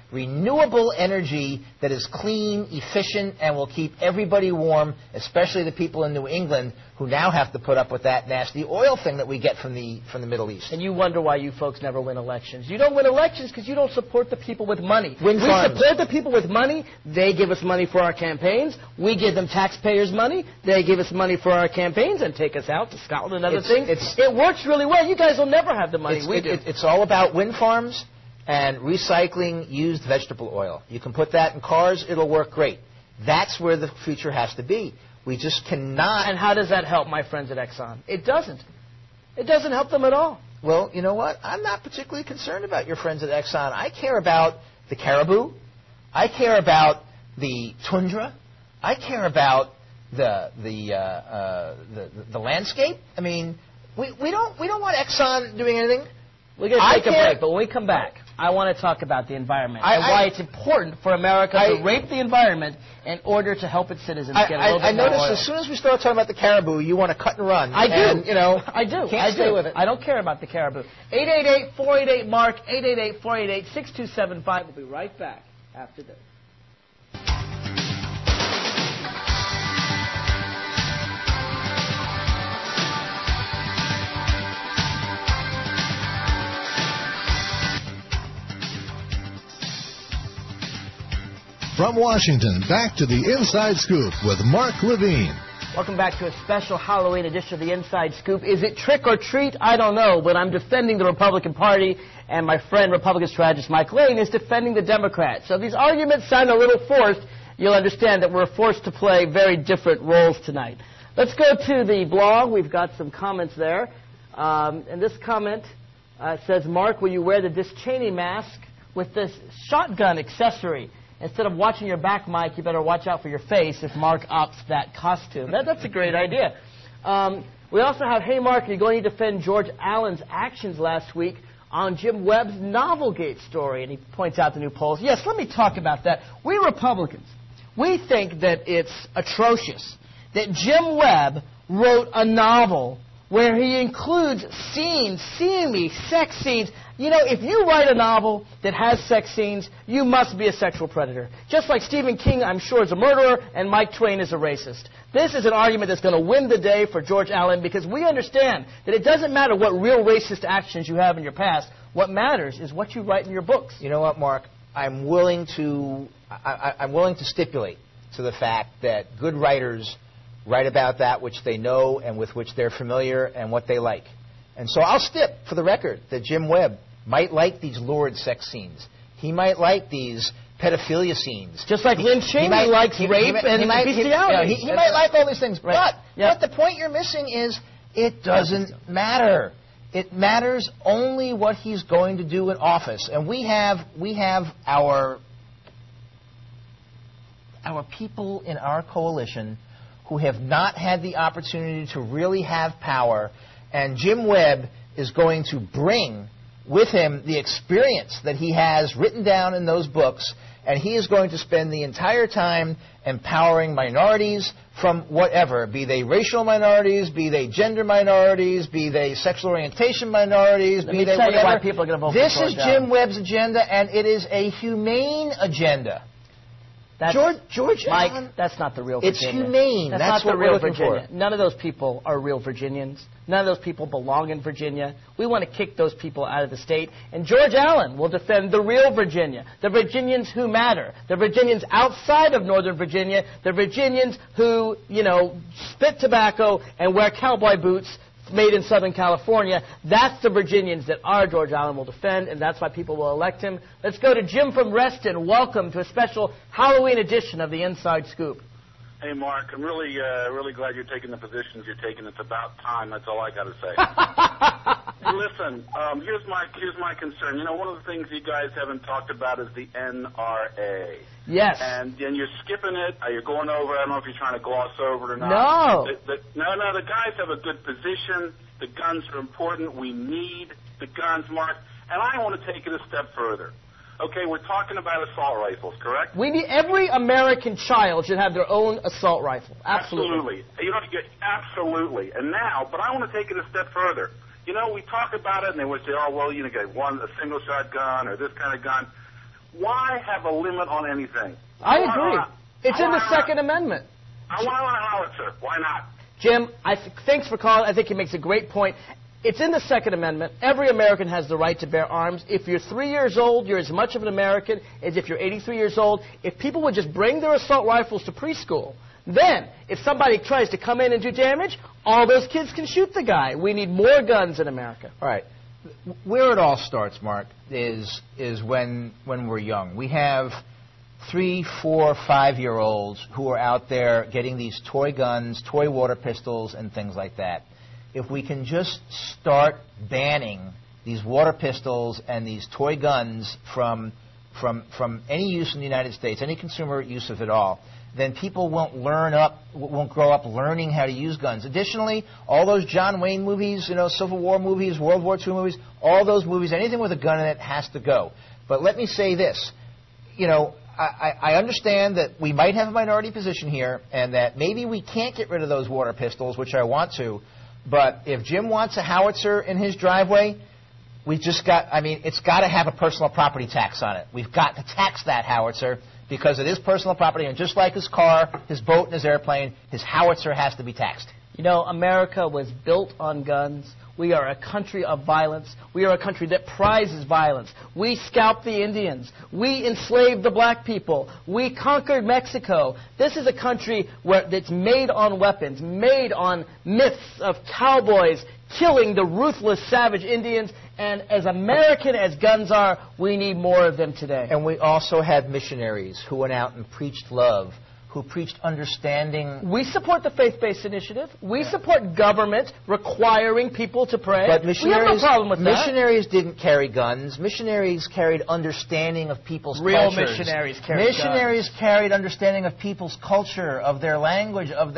renewable energy that is clean, efficient, and will keep everybody warm, especially the people in New England who now have to put up with that nasty oil thing that we get from the Middle East.
And you wonder why you folks never win elections. You don't win elections because you don't support the people with money.
Wind farms.
We support the people with money. They give us money for our campaigns. We give them taxpayers' money. They give us money for our campaigns and take us out to Scotland and other things. It works really well. You guys will never have the money we do.
It's all about wind farms and recycling used vegetable oil. You can put that in cars. It'll work great. That's where the future has to be. We just cannot.
And how does that help my friends at Exxon? It doesn't. It doesn't help them at all.
Well, you know what? I'm not particularly concerned about your friends at Exxon. I care about the caribou. I care about the tundra. I care about the landscape. I mean, we don't want Exxon doing anything.
We're going to take a break, but when we come back, I want to talk about the environment and why it's important for America to rape the environment in order to help its citizens get a little bit more
I noticed
oil.
as soon as we start talking about the caribou, you want to cut and run.
I do.
And, you know,
I do.
Can't stay with it.
I don't care about the caribou. 888-488-MARK, 888-488-6275. We'll be right back after this.
From Washington, back to the Inside Scoop with Mark Levine.
Welcome back to a special Halloween edition of the Inside Scoop. Is it trick or treat? I don't know, but I'm defending the Republican Party, and my friend, Republican strategist Mike Lane, is defending the Democrats. So if these arguments sound a little forced, you'll understand that we're forced to play very different roles tonight. Let's go to the blog. We've got some comments there. And this comment says, Mark, will you wear the Dick Cheney mask with this shotgun accessory? Instead of watching your back, Mike, you better watch out for your face if Mark opts that costume. That's a great idea. We also have, hey, Mark, are you going to defend George Allen's actions last week on Jim Webb's Novelgate story? And he points out the new polls. Yes, let me talk about that. We Republicans, we think that it's atrocious that Jim Webb wrote a novel where he includes scenes, seamy sex scenes. You know, if you write a novel that has sex scenes, you must be a sexual predator. Just like Stephen King, I'm sure, is a murderer, and Mike Twain is a racist. This is an argument that's going to win the day for George Allen because we understand that it doesn't matter what real racist actions you have in your past. What matters is what you write in your books.
You know what, Mark? I'm willing to stipulate to the fact that good writers write about that which they know and with which they're familiar and what they like. And so I'll stip for the record that Jim Webb might like these lurid sex scenes. He might like these pedophilia scenes.
Just like Lynn Cheney likes rape and bestiality.
He might like all these things.
Right.
But the point you're missing is it doesn't matter. It matters only what he's going to do in office. And we have our people in our coalition who have not had the opportunity to really have power. And Jim Webb is going to bring with him the experience that he has written down in those books, and he is going to spend the entire time empowering minorities from whatever, be they racial minorities, be they gender minorities, be they sexual orientation minorities,
be they whatever. Why people are going to vote
this
for
is Jim Webb's agenda, and it is a humane agenda. George
Mike,
Allen,
that's not the real Virginia.
It's humane. That's
not
what
the real
we're looking
Virginia.
for.
None of those people are real Virginians. None of those people belong in Virginia. We want to kick those people out of the state. And George Allen will defend the real Virginia, the Virginians who matter, the Virginians outside of Northern Virginia, the Virginians who, spit tobacco and wear cowboy boots made in Southern California. That's the Virginians that our George Allen will defend, and that's why people will elect him. Let's go to Jim from Reston. Welcome to a special Halloween edition of the Inside Scoop.
Hey, Mark, I'm really glad you're taking the positions you're taking. It's about time. That's all I got to say. Hey, listen, here's my concern. One of the things you guys haven't talked about is the NRA.
Yes.
And you're skipping it. You're going over. I don't know if you're trying to gloss over it or not.
No.
No. The guys have a good position. The guns are important. We need the guns, Mark. And I want to take it a step further. Okay, we're talking about assault rifles, correct?
We need every American child should have their own assault rifle. Absolutely.
Absolutely. And now, but I want to take it a step further. We talk about it, and they would say, oh, well, get a single shot gun or this kind of gun. Why have a limit on anything?
I agree. It's in the Second Amendment.
I want a howitzer. Why not?
Jim, thanks for calling. I think he makes a great point. It's in the Second Amendment. Every American has the right to bear arms. If you're 3 years old, you're as much of an American as if you're 83 years old. If people would just bring their assault rifles to preschool, then if somebody tries to come in and do damage, all those kids can shoot the guy. We need more guns in America.
All right. Where it all starts, Mark, is when we're young. We have 3, 4, 5-year-olds who are out there getting these toy guns, toy water pistols, and things like that. If we can just start banning these water pistols and these toy guns from any use in the United States, any consumer use of it all, then people won't grow up learning how to use guns. Additionally, all those John Wayne movies, Civil War movies, World War II movies, all those movies, anything with a gun in it has to go. But let me say this, I understand that we might have a minority position here and that maybe we can't get rid of those water pistols, which I want to, but if Jim wants a howitzer in his driveway, it's got to have a personal property tax on it. We've got to tax that howitzer because it is personal property, and just like his car, his boat, and his airplane, his howitzer has to be taxed.
America was built on guns. We are a country of violence. We are a country that prizes violence. We scalped the Indians. We enslaved the black people. We conquered Mexico. This is a country that's made on weapons, made on myths of cowboys killing the ruthless, savage Indians. And as American as guns are, we need more of them today.
And we also had missionaries who went out and preached love, who preached understanding.
We support the faith-based initiative. We support government requiring people to pray.
But
we have no problem with that.
Missionaries didn't carry guns. Missionaries carried understanding of people's
Real
cultures.
missionaries carried guns.
Missionaries carried understanding of people's culture, of their language, of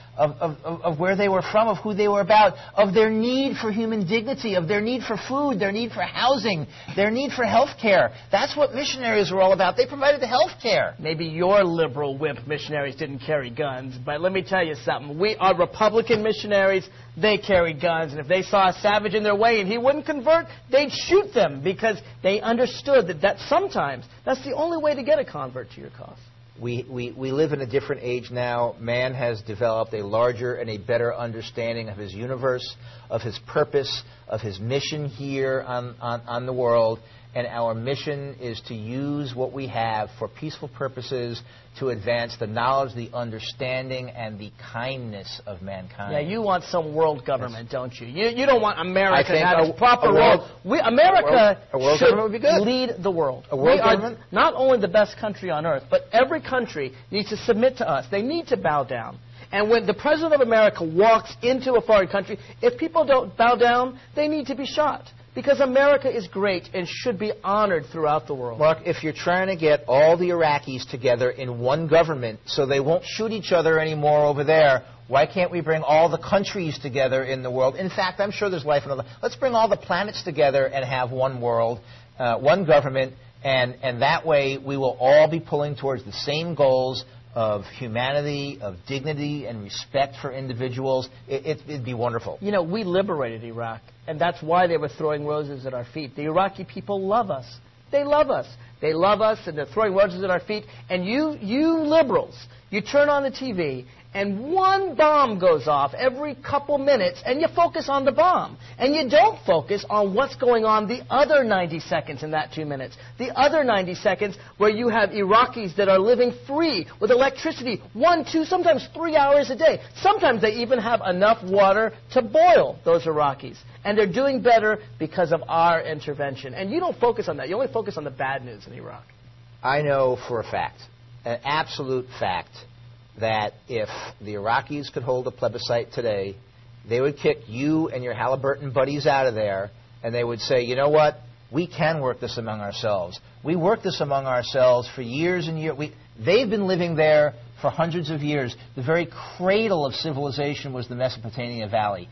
where they were from, of who they were about, of their need for human dignity, of their need for food, their need for housing, their need for health care. That's what missionaries were all about. They provided the health care.
Maybe your liberal wimp missionaries didn't carry guns, but let me tell you something. Our Republican missionaries, they carried guns, and if they saw a savage in their way and he wouldn't convert, they'd shoot them because they understood that sometimes that's the only way to get a convert to your cause.
We live in a different age now. Man has developed a larger and a better understanding of his universe, of his purpose, of his mission here on the world. And our mission is to use what we have for peaceful purposes to advance the knowledge, the understanding, and the kindness of mankind.
Yeah, you want some world government, don't you? You don't want America to have its proper
a
role. America
a world
should
government would be good.
Lead the world.
A world
we are
government?
not only the best country on earth, but every country needs to submit to us. They need to bow down. And when the President of America walks into a foreign country, if people don't bow down, they need to be shot. Because America is great and should be honored throughout the world.
Mark, if you're trying to get all the Iraqis together in one government so they won't shoot each other anymore over there, why can't we bring all the countries together in the world? In fact, I'm sure there's life in other. Let's bring all the planets together and have one world, one government, and that way we will all be pulling towards the same goals of humanity, of dignity, and respect for individuals. It'd be wonderful.
We liberated Iraq, and that's why they were throwing roses at our feet. The Iraqi people love us. They love us. They love us, and they're throwing roses at our feet. And you liberals, you turn on the TV, and one bomb goes off every couple minutes, and you focus on the bomb. And you don't focus on what's going on the other 90 seconds in that 2 minutes. The other 90 seconds where you have Iraqis that are living free with electricity 1, 2, sometimes 3 hours a day. Sometimes they even have enough water to boil those Iraqis. And they're doing better because of our intervention. And you don't focus on that. You only focus on the bad news in Iraq.
I know for a fact, an absolute fact, that if the Iraqis could hold a plebiscite today, they would kick you and your Halliburton buddies out of there, and they would say, you know what, we can work this among ourselves. We worked this among ourselves for years and years. They've been living there for hundreds of years. The very cradle of civilization was the Mesopotamia Valley.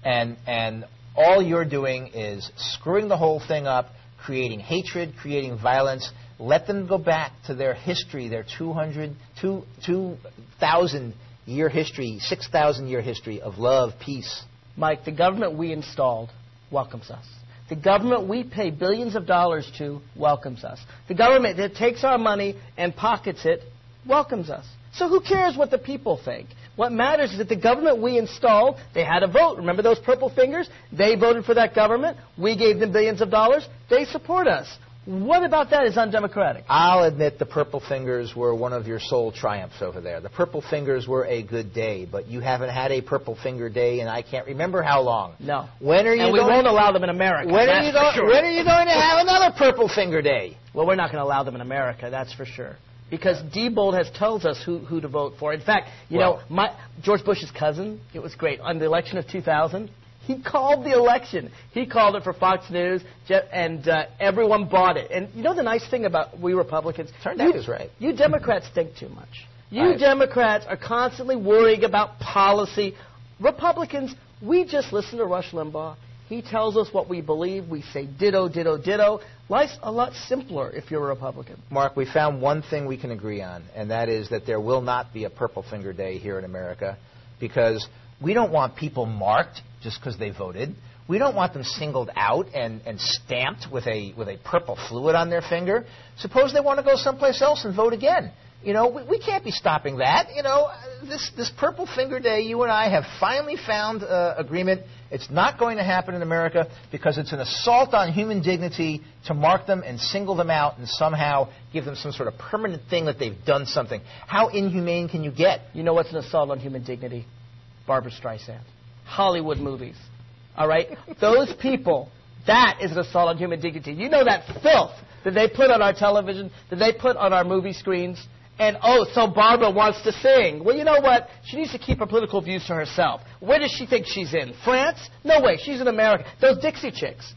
And all you're doing is screwing the whole thing up, creating hatred, creating violence. Let them go back to their history, their 2,000-year history, 6,000-year history of love, peace.
Mike, the government we installed welcomes us. The government we pay billions of dollars to welcomes us. The government that takes our money and pockets it welcomes us. So who cares what the people think? What matters is that the government we installed, they had a vote. Remember those purple fingers? They voted for that government. We gave them billions of dollars. They support us. What about that is undemocratic?
I'll admit the purple fingers were one of your sole triumphs over there. The purple fingers were a good day, but you haven't had a purple finger day, and I can't remember how long.
No.
When are you?
And we won't allow them in America.
When are you going to have another purple finger day?
Well, we're not going to allow them in America. That's for sure. Because Diebold has tells us who to vote for. In fact, George Bush's cousin, it was great. On the election of 2000, he called the election. He called it for Fox News, and everyone bought it. And you know the nice thing about we Republicans?
Turned out he was right.
You Democrats think too much. You Democrats are constantly worrying about policy. Republicans, we just listen to Rush Limbaugh. He tells us what we believe. We say ditto, ditto, ditto. Life's a lot simpler if you're a Republican.
Mark, we found one thing we can agree on, and that is that there will not be a Purple Finger Day here in America because we don't want people marked just because they voted. We don't want them singled out and stamped with a purple fluid on their finger. Suppose they want to go someplace else and vote again. You know, we can't be stopping that. You know, this Purple Finger Day, you and I have finally found agreement. It's not going to happen in America because it's an assault on human dignity to mark them and single them out and somehow give them some sort of permanent thing that they've done something. How inhumane can you get?
You know what's an assault on human dignity? Barbra Streisand. Hollywood movies. All right? Those people, that is an assault on human dignity. You know that filth that they put on our television, that they put on our movie screens? And, so Barbara wants to sing. Well, you know what? She needs to keep her political views to herself. Where does she think she's in? France? No way. She's in America. Those Dixie Chicks,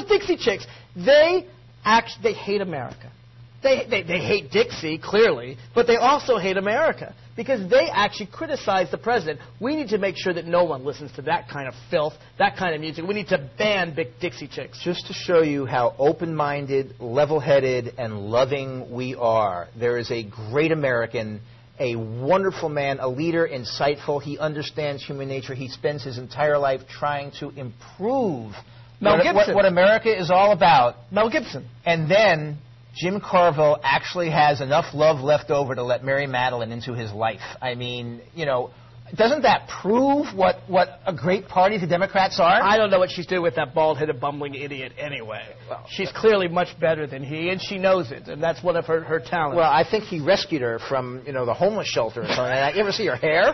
they hate America. They hate Dixie, clearly, but they also hate America because they actually criticize the president. We need to make sure that no one listens to that kind of filth, that kind of music. We need to ban big Dixie Chicks.
Just to show you how open-minded, level-headed, and loving we are, there is a great American, a wonderful man, a leader, insightful. He understands human nature. He spends his entire life trying to improve what America is all about.
Mel Gibson.
And then Jim Carville actually has enough love left over to let Mary Madeline into his life. I mean, you know, doesn't that prove what a great party the Democrats are?
I don't know what she's doing with that bald-headed, bumbling idiot anyway. Well, she's clearly much better than he, and she knows it, and that's one of her talents.
Well, I think he rescued her from, the homeless shelter or something. You ever see her hair?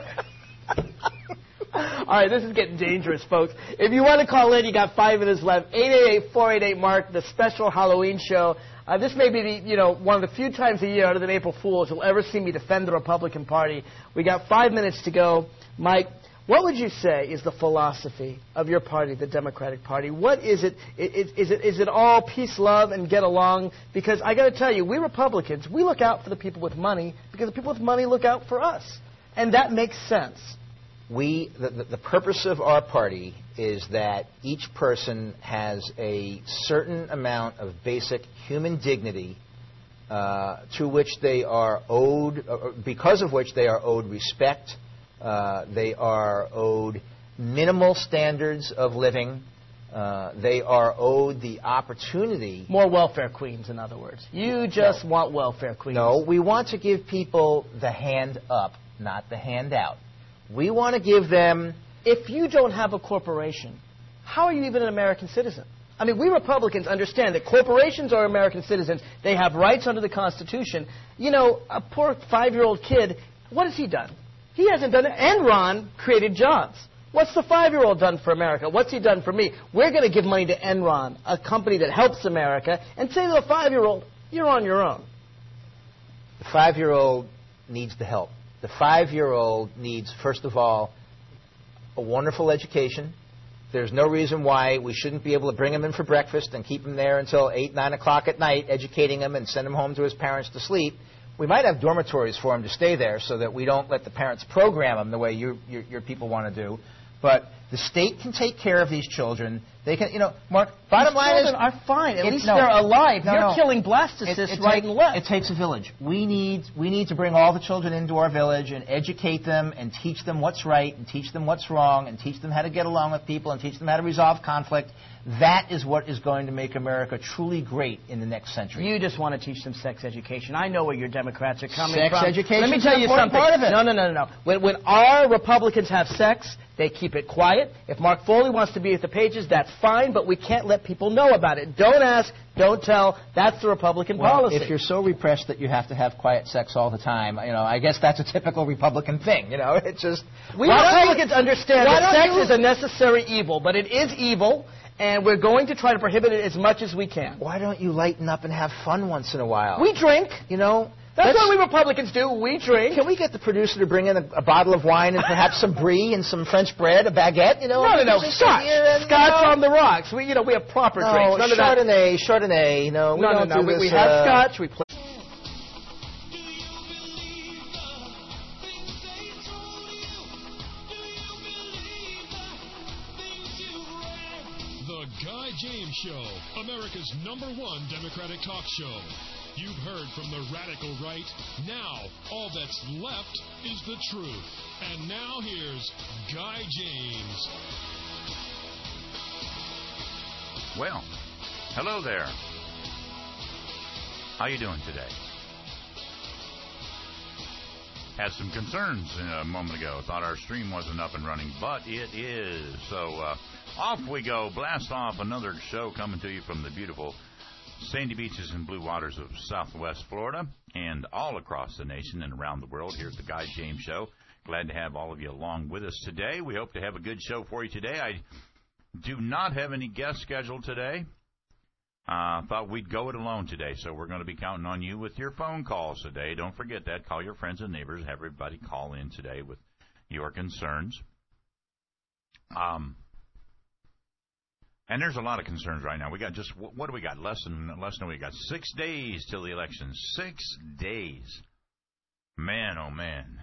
All right, this is getting dangerous, folks. If you want to call in, you got 5 minutes left. 888-488-MARK, the special Halloween show. This may be, one of the few times a year other than April Fool's you'll ever see me defend the Republican Party. We got 5 minutes to go. Mike, what would you say is the philosophy of your party, the Democratic Party? What is it? Is it all peace, love, and get along? Because I got to tell you, we Republicans, we look out for the people with money because the people with money look out for us. And that makes sense.
The purpose of our party is that each person has a certain amount of basic human dignity to which they are owed, because of which they are owed respect. They are owed minimal standards of living. They are owed the opportunity.
More welfare queens, in other words. You just want welfare queens.
No, we want to give people the hand up, not the hand out. We want to give them...
If you don't have a corporation, how are you even an American citizen? I mean, we Republicans understand that corporations are American citizens. They have rights under the Constitution. A poor 5-year-old kid, what has he done? He hasn't done it. Enron created jobs. What's the 5-year-old done for America? What's he done for me? We're going to give money to Enron, a company that helps America, and say to the 5-year-old, you're on your own.
The 5-year-old needs the help. The 5-year-old needs, first of all, a wonderful education. There's no reason why we shouldn't be able to bring him in for breakfast and keep him there until 8, 9 o'clock at night, educating him and send him home to his parents to sleep. We might have dormitories for him to stay there so that we don't let the parents program him the way your people want to do. But the state can take care of these children. They can, Mark. Bottom line is,
are fine. At least they're alive. You're killing blastocysts right and left.
It takes a village. We need to bring all the children into our village and educate them and teach them what's right and teach them what's wrong and teach them how to get along with people and teach them how to resolve conflict. That is what is going to make America truly great in the next century.
You just want to teach them sex education. I know where your Democrats are coming from.
Sex education.
Let me tell you something.
Part of it.
No. When our Republicans have sex, they keep it quiet. If Mark Foley wants to be at the pages, that's fine, but we can't let people know about it. Don't ask, don't tell. That's the Republican policy.
If you're so repressed that you have to have quiet sex all the time, I guess that's a typical Republican thing. It's just
we Republicans understand that sex is a necessary evil, but it is evil. And we're going to try to prohibit it as much as we can.
Why don't you lighten up and have fun once in a while?
We drink. That's what we Republicans do. We drink.
Can we get the producer to bring in a bottle of wine and perhaps some brie and some French bread, a baguette?
No. Scotch. Scotch on the rocks. We have proper drinks.
None Chardonnay. No.
We have Scotch. We play.
Guy James Show, America's #1 Democratic talk show. You've heard from the radical right. Now, all that's left is the truth. And now here's Guy James.
Well, hello there. How you doing today? Had some concerns a moment ago. Thought our stream wasn't up and running, but it is. So, off we go. Blast off another show coming to you from the beautiful sandy beaches and blue waters of Southwest Florida and all across the nation and around the world here at the Guy James Show. Glad to have all of you along with us today. We hope to have a good show for you today. I do not have any guests scheduled today. Thought we'd go it alone today, so we're going to be counting on you with your phone calls today. Don't forget that. Call your friends and neighbors. Have everybody call in today with your concerns. And there's a lot of concerns right now. We got what do we got? Less than we got 6 days till the election. 6 days. Man, oh man.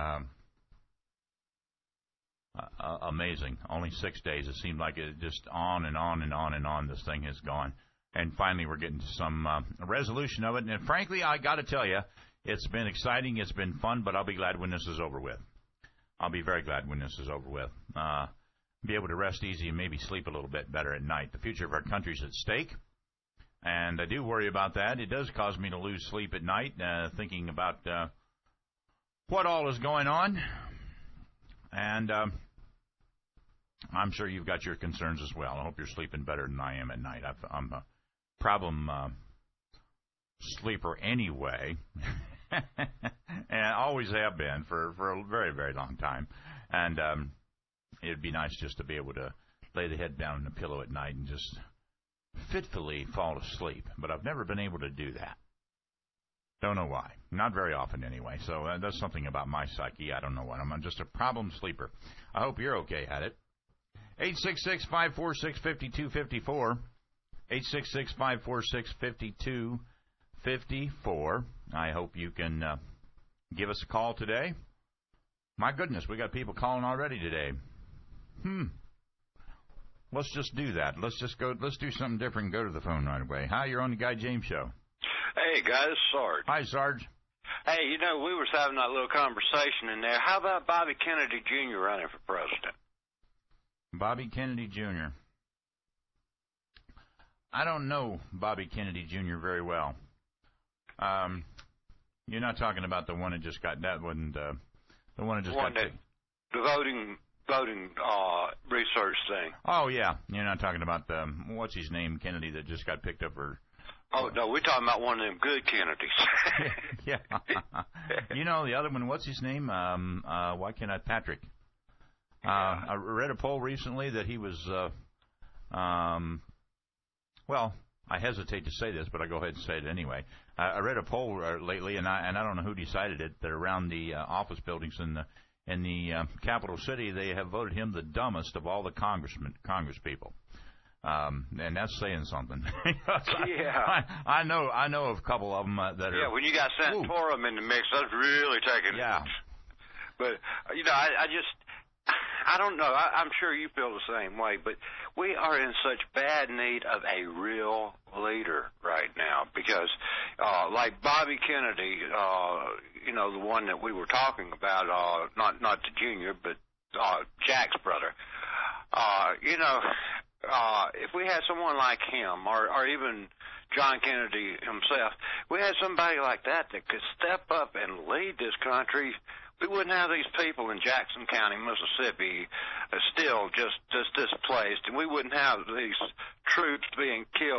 Amazing. Only 6 days. It seemed like it just on and on and on and on. This thing has gone. And finally, we're getting to some resolution of it. And frankly, I got to tell you, it's been exciting. It's been fun, but I'll be glad when this is over with. I'll be very glad when this is over with. Be able to rest easy and maybe sleep a little bit better at night. The future of our country's at stake, and I do worry about that. It does cause me to lose sleep at night, thinking about what all is going on. And I'm sure you've got your concerns as well. I hope you're sleeping better than I am at night. I'm a problem sleeper anyway, and I always have been for a very, very long time. And it'd be nice just to be able to lay the head down on the pillow at night and just fitfully fall asleep. But I've never been able to do that. Don't know why. Not very often anyway. So that's something about my psyche. I don't know what. I'm just a problem sleeper. I hope you're okay at it. 866-546-5254. 866-546-5254. I hope you can give us a call today. My goodness, we got people calling already today. Let's just do that. Let's do something different and go to the phone right away. Hi, you're on the Guy James Show.
Hey, guys, Sarge.
Hi, Sarge.
Hey, we were having that little conversation in there. How about Bobby Kennedy Jr. running for president?
Bobby Kennedy Jr. I don't know Bobby Kennedy Jr. very well. You're not talking about the one that just got that one. The one that just got
the voting research thing.
Oh yeah, you're not talking about the what's his name Kennedy that just got picked up for.
Oh no, we're talking about one of them good Kennedys.
Yeah. The other one. What's his name? Why can't I? Patrick. I read a poll recently that he was. Well, I hesitate to say this, but I'll go ahead and say it anyway. I read a poll lately, and I don't know who decided it, that around the office buildings in the capital city, they have voted him the dumbest of all the Congress people. And that's saying something.
Yeah.
I know of a couple of them that are.
Yeah, when you got Santorum in the mix, that's really taking.
Yeah.
But I just I don't know. I'm sure you feel the same way, but we are in such bad need of a real leader right now because, like Bobby Kennedy, the one that we were talking about, not the junior, but Jack's brother. If we had someone like him, or even John Kennedy himself, we had somebody like that could step up and lead this country, we wouldn't have these people in Jackson County, Mississippi, still just displaced, and we wouldn't have these troops being killed